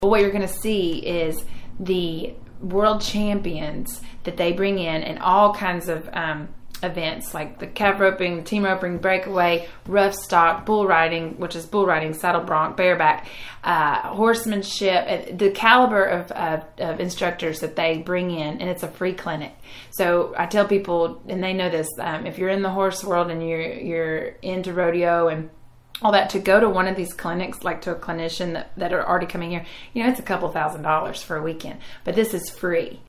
But what you're going to see is the world champions that they bring in and all kinds of events like the calf roping, team roping, breakaway, rough stock, bull riding, which is bull riding, saddle bronc, bareback, horsemanship, the caliber of instructors that they bring in, and it's a free clinic. So I tell people, and they know this, if you're in the horse world and you're into rodeo and all that, to go to one of these clinics, like to a clinician that are already coming here, it's a couple $1,000s for a weekend, but this is free.